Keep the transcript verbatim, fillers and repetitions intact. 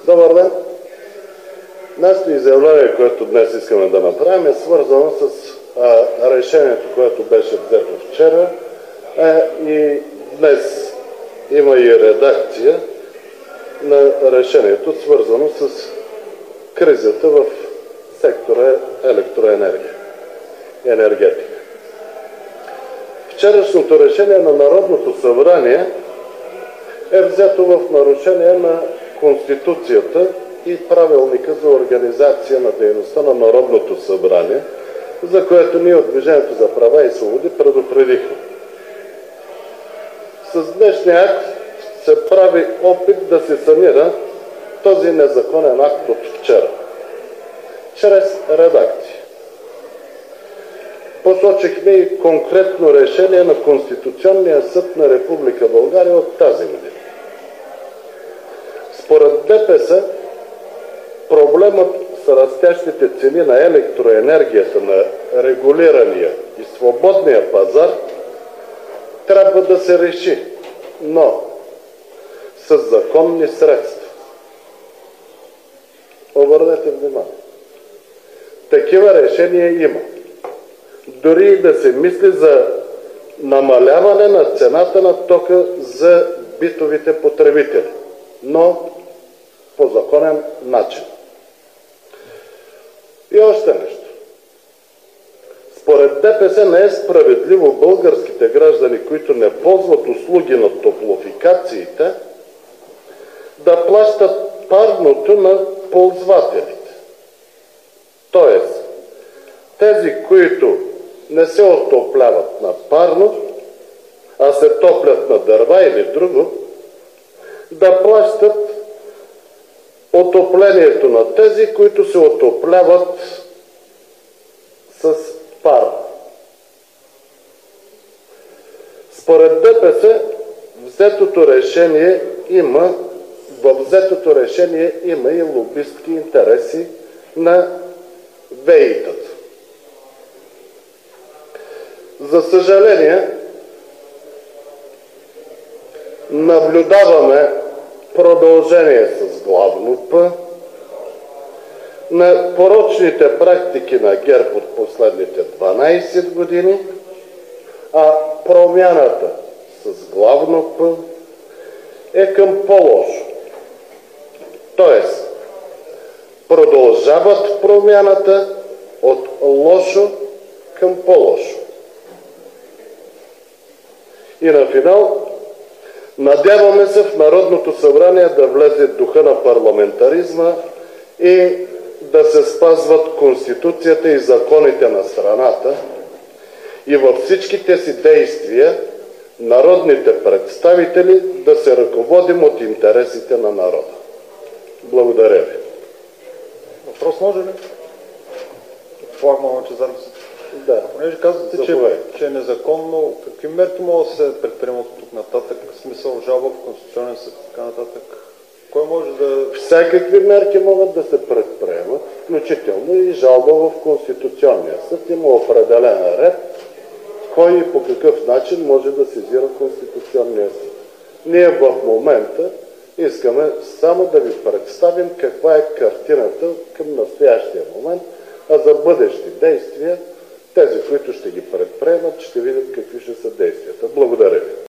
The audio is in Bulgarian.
Добър ден! Нашето изявление, което днес искаме да направим, е свързано с а, решението, което беше взето вчера, а, и днес има и редакция на решението, свързано с кризата в сектора електроенергия, енергетика. Вчерашното решение на Народното събрание е взето в нарушение на Конституцията и правилника за организация на дейността на Народното събрание, за което ние от Движението за права и свободи предупредихме. С днешния акт се прави опит да се санира този незаконен акт от вчера, чрез редакция. Посочихме и конкретно решение на Конституционния съд на Република България от тази година. Според ДПС, проблемът с растящите цени на електроенергията на регулирания и свободния пазар трябва да се реши, но с законни средства. Обърнете внимание. Такива решения има. Дори и да се мисли за намаляване на цената на тока за битовите потребители, но по законен начин. И още нещо. Според ДПС не е справедливо българските граждани, които не ползват услуги на топлофикациите, да плащат парното на ползвателите. Тоест, тези, които не се отопляват на парно, а се топлят на дърва или друго, да плащат отоплението на тези, които се отопляват с парно. Според ДПС, взетото решение има, във взетото решение има и лобистки интереси на ВЕИ-тата. За съжаление, наблюдаваме продължение с главно П на порочните практики на ГЕРБ от последните дванайсет години, а промяната с главно П е към по-лошо. Тоест, продължават промяната от лошо към по-лошо. И на финал, надяваме се в Народното събрание да влезе духа на парламентаризма и да се спазват Конституцията и законите на страната и във всичките си действия народните представители да се ръководим от интересите на народа. Благодаря ви. Въпрос може ли? Флагман Лъчезар. Да. Понеже казвате, че, че е незаконно, какви мерки могат да се предприемат от тук нататък? В смисъл жалба в Конституционен съд и така нататък? Кой може да... Всякакви мерки могат да се предприемат, включително и жалба в Конституционния съд. Има определен ред, кой и по какъв начин може да сезира Конституционния съд. Ние в момента искаме само да ви представим каква е картината към настоящия момент, а за бъдещи действия тези, които ще ги предприемат, ще видят какви ще са действията. Благодаря ви.